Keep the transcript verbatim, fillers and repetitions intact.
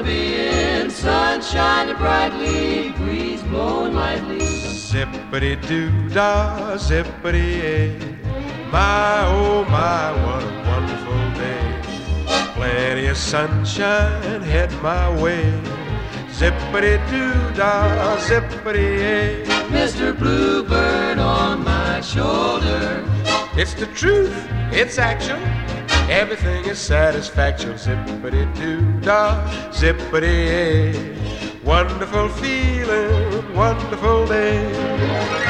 being sunshine brightly, breeze blowing lightly. Zippity-doo-dah, zippity-yay. My, oh my, what a wonderful day. Plenty of sunshine heading my way. Zippity-doo-dah, zippity-yay. Mister Bluebird on my shoulder. It's the truth, it's actual. Everything is satisfaction. Zippity-doo-dah, zippity-yay. Wonderful feeling, wonderful day.